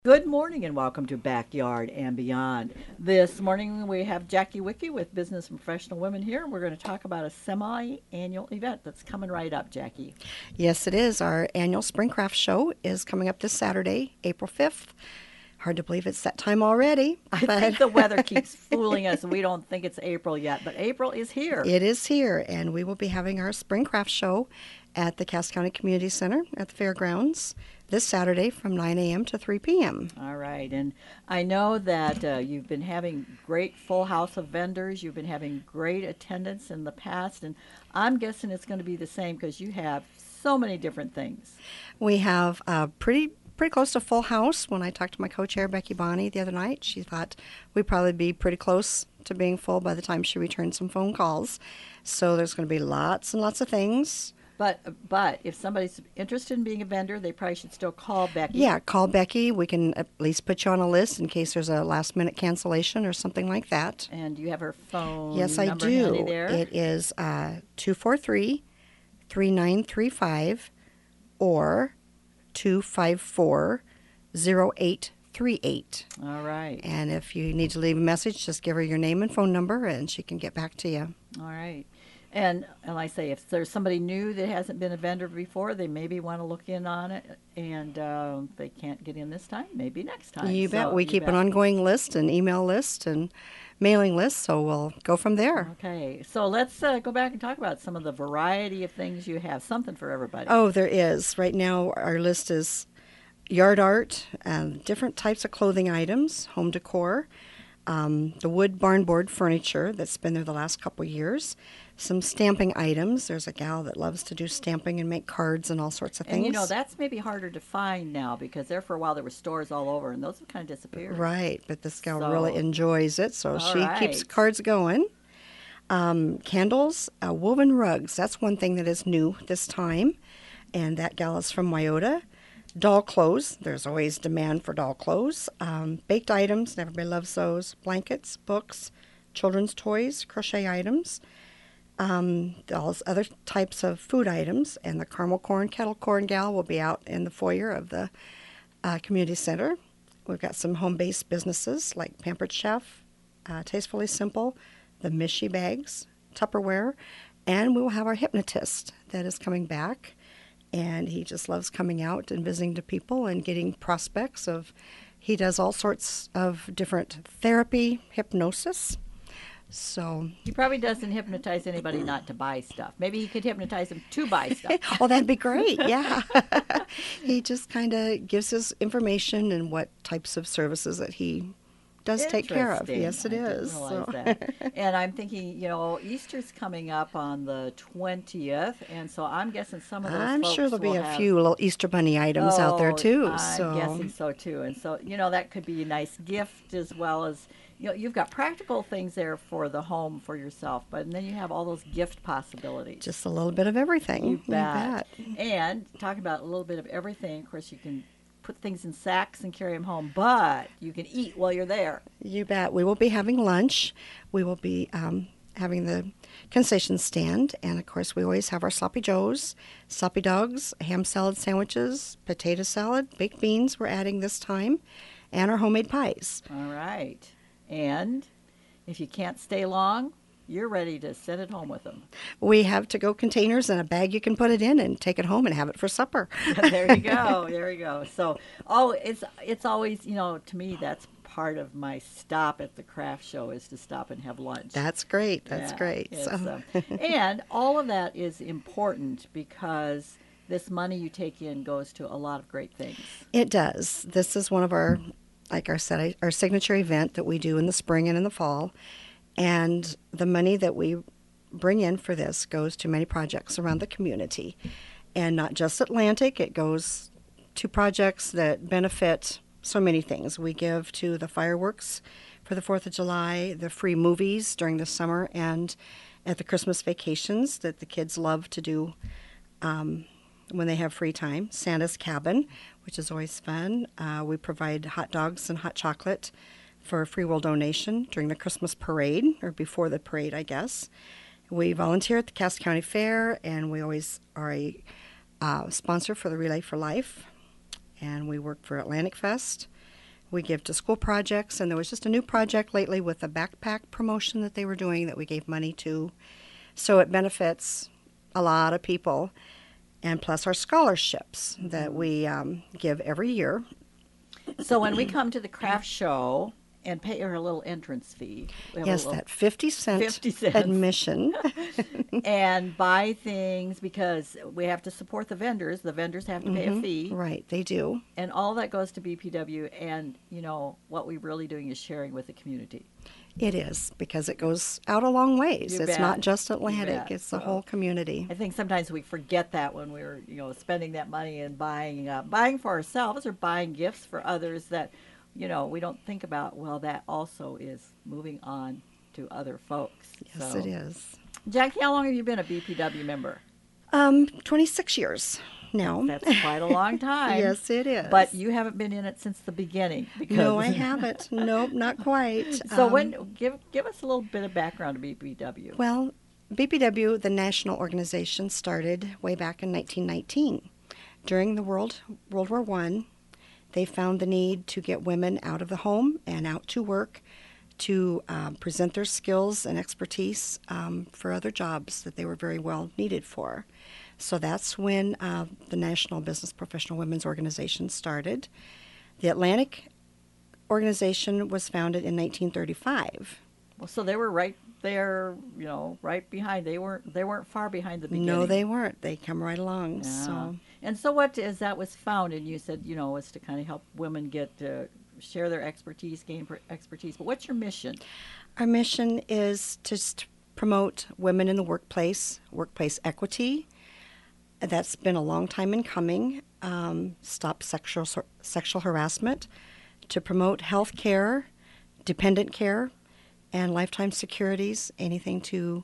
Good morning and welcome to Backyard and Beyond. This morning we have Jackie Wickie with Business and Professional Women here. We're going to talk about a semi-annual event that's coming right up, Jackie. Yes, it is. Our annual Spring Craft Show is coming up this Saturday, April 5th. Hard to believe it's that time already, I but think the weather keeps fooling us and we don't think it's April yet, but April is here. it is here, and we will be having our Spring Craft Show at the Cass County Community Center at the fairgrounds this Saturday from 9 a.m. to 3 p.m. All right, and I know that you've been having great full house of vendors. You've been having great attendance in the past, and I'm guessing it's going to be the same because you have so many different things. We have a pretty close to full house. When I talked to my co-chair Becky Bonney the other night, she thought we'd probably be pretty close to being full by the time she returned some phone calls. So there's going to be lots and lots of things. But if somebody's interested in being a vendor, they probably should still call Becky. Yeah, call Becky. We can at least put you on a list in case there's a last minute cancellation or something like that. And you have her phone Yes, I number handy do. there. It is 243 3935 or 254 0838. All right. And if you need to leave a message, just give her your name and phone number and she can get back to you. All right. And like I say, if there's somebody new that hasn't been a vendor before, they maybe want to look in on it. And if they can't get in this time, maybe next time. You bet. So, We you keep bet. an ongoing list, an email list, and mailing list, so we'll go from there. Okay. So let's go back and talk about some of the variety of things you have. Something for everybody. Oh, there is. Right now, our list is yard art, different types of clothing items, home decor, the wood barn board furniture that's been there the last couple years, some stamping items. There's a gal that loves to do stamping and make cards and all sorts of things. And you know, that's maybe harder to find now because there for a while there were stores all over and those have kind of disappeared. Right, but this gal So- really enjoys it, so All she keeps right. cards going. Candles, woven rugs. That's one thing that is new this time, and that gal is from Wyota. Doll clothes. There's always demand for doll clothes. Baked items. Everybody loves those. Blankets, books, children's toys, crochet items. All other types of food items. And the caramel corn, kettle corn gal will be out in the foyer of the community center. We've got some home-based businesses like Pampered Chef, Tastefully Simple, the Mishi bags, Tupperware, and we will have our hypnotist that is coming back. And he just loves coming out and visiting to people and getting prospects of, he does all sorts of different therapy, hypnosis. So, He probably doesn't hypnotize anybody not to buy stuff. Maybe he could hypnotize them to buy stuff. oh, that'd be great, yeah. He just kind of gives us information and what types of services that he does take care of. Interesting. Yes, it I didn't is. realize So. that. And I'm thinking, you know, Easter's coming up on the 20th, and so I'm guessing some of those I'm folks sure there'll be will a have, few little Easter bunny items out there Oh, too. I'm So guessing so too. And so, you know, that could be a nice gift as well as, you know, you've got practical things there for the home for yourself, but then you have all those gift possibilities. just a little bit of everything. You bet. And talking about a little bit of everything, of course, you can put things in sacks and carry them home, but you can eat while you're there. You bet. We will be having lunch. We will be having the concession stand. And of course, we always have our sloppy joes, sloppy dogs, ham salad sandwiches, potato salad, baked beans we're adding this time, and our homemade pies. All right. And if you can't stay long, you're ready to sit at home with them. We have to go containers and a bag you can put it in and take it home and have it for supper. There you go. There you go. So, oh, it's always, you know, to me that's part of my stop at the craft show is to stop and have lunch. That's great. That's Yeah, great. it's, So, and all of that is important because this money you take in goes to a lot of great things. it does. This is one of our, like I said, our signature event that we do in the spring and in the fall. And the money that we bring in for this goes to many projects around the community. And not just Atlantic, it goes to projects that benefit so many things. We give to the fireworks for the 4th of July, the free movies during the summer, and at the Christmas vacations that the kids love to do when they have free time. Santa's Cabin, which is always fun. We provide hot dogs and hot chocolate for a free will donation during the Christmas parade, or before the parade, I guess. We volunteer at the Cass County Fair, and we always are a sponsor for the Relay for Life. And we work for Atlantic Fest. We give to school projects, and there was just a new project lately with a backpack promotion that they were doing that we gave money to. So it benefits a lot of people, and plus our scholarships that we give every year. So when we come to the craft show and pay our little entrance fee, we have a Yes, little that 50 cent 50 cents. admission. And buy things because we have to support the vendors. The vendors have to pay a fee. Right, they do. And all that goes to BPW. And, you know, what we're really doing is sharing with the community. It is, because it goes out a long ways. You It's bet. not just You Atlantic, bet. it's the So, whole community. I think sometimes we forget that when we're, you know, spending that money and buying for ourselves or buying gifts for others that, you know, we don't think about, well, that also is moving on to other folks. Yes, So, it is. Jackie, how long have you been a BPW member? 26 years now. That's quite a long time. Yes, it is. But you haven't been in it since the beginning. Because No, I haven't. Nope, not quite. So give us a little bit of background to BPW. Well, BPW, the national organization, started way back in 1919. During the World War I, they found the need to get women out of the home and out to work to present their skills and expertise for other jobs that they were very well needed for. So that's when the National Business Professional Women's Organization started. The Atlantic organization was founded in 1935. Well, so they were right there, you know, right behind. They weren't far behind the beginning. No, they weren't. They come right along. Yeah. So And so what is that was founded? You said, you know, was to kind of help women get to share their expertise, gain expertise. But what's your mission? our mission is to promote women in the workplace equity. That's been a long time in coming. Stop sexual harassment, to promote health care, dependent care, and lifetime securities, anything to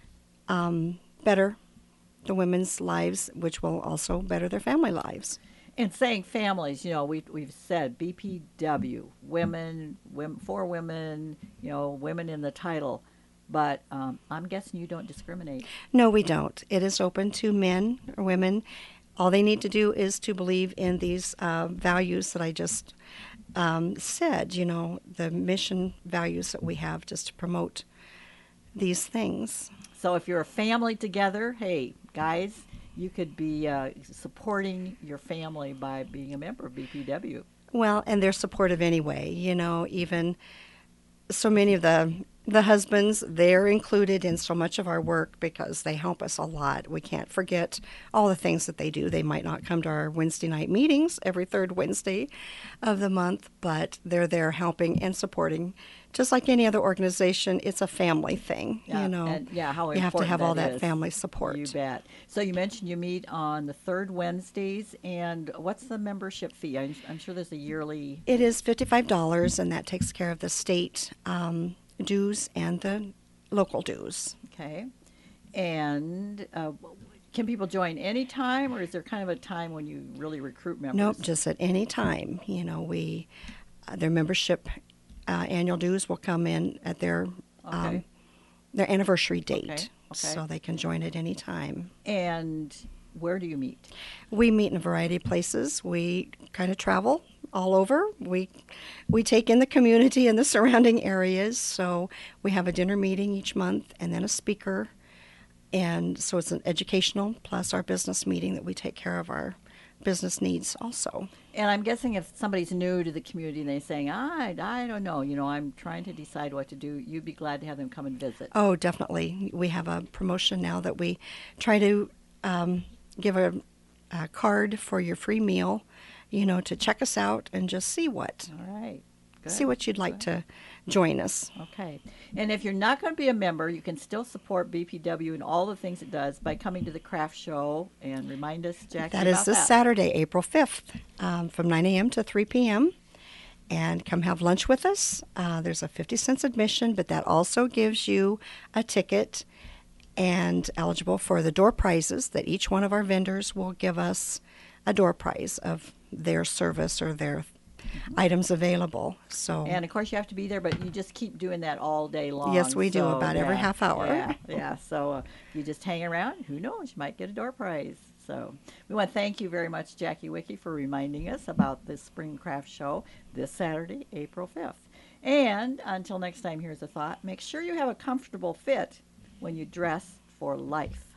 better the women's lives, which will also better their family lives. And saying families, you know, we've said BPW, women, for women, you know, women in the title. But I'm guessing you don't discriminate. No, we don't. It is open to men or women. All they need to do is to believe in these values that I just said, you know, the mission values that we have just to promote these things. So if you're a family together, hey, guys, you could be supporting your family by being a member of BPW. Well, and they're supportive anyway, you know, even so many of the husbands, they're included in so much of our work because they help us a lot. We can't forget all the things that they do. They might not come to our Wednesday night meetings every third Wednesday of the month, but they're there helping and supporting. Just like any other organization, it's a family thing, you know. And, how you have to have all that is. family support. You bet. So you mentioned you meet on the third Wednesdays, and what's the membership fee? I'm sure there's a yearly. It is $55, and that takes care of the state dues and the local dues. Okay. And can people join any time, or is there kind of a time when you really recruit members? Nope, just at any time. You know, their membership annual dues will come in at their anniversary date, Okay. so they can join at any time. And where do you meet? We meet in a variety of places. We kind of travel all over. We take in the community and the surrounding areas. So we have a dinner meeting each month and then a speaker. And so it's an educational plus our business meeting that we take care of our business needs also. And I'm guessing if somebody's new to the community and they're saying, I don't know, you know, I'm trying to decide what to do, you'd be glad to have them come and visit. Oh, definitely. We have a promotion now that we try to give a card for your free meal, you know, to check us out and just see what. All right. Good. See what you'd like to join us. Okay. And if you're not going to be a member, you can still support BPW and all the things it does by coming to the craft show. And remind us, Jackie, That is about this that. Saturday, April 5th, from 9 a.m. to 3 p.m. And come have lunch with us. There's a 50 cents admission, but that also gives you a ticket and eligible for the door prizes that each one of our vendors will give us a door prize of their service or their items available. So And of course, you have to be there, but you just keep doing that all day long. Yes, we do, So, about every half hour. Yeah. So you just hang around. Who knows? You might get a door prize. So we want to thank you very much, Jackie Wickie, for reminding us about this Spring Craft Show this Saturday, April 5th. And until next time, here's a thought. Make sure you have a comfortable fit when you dress for life.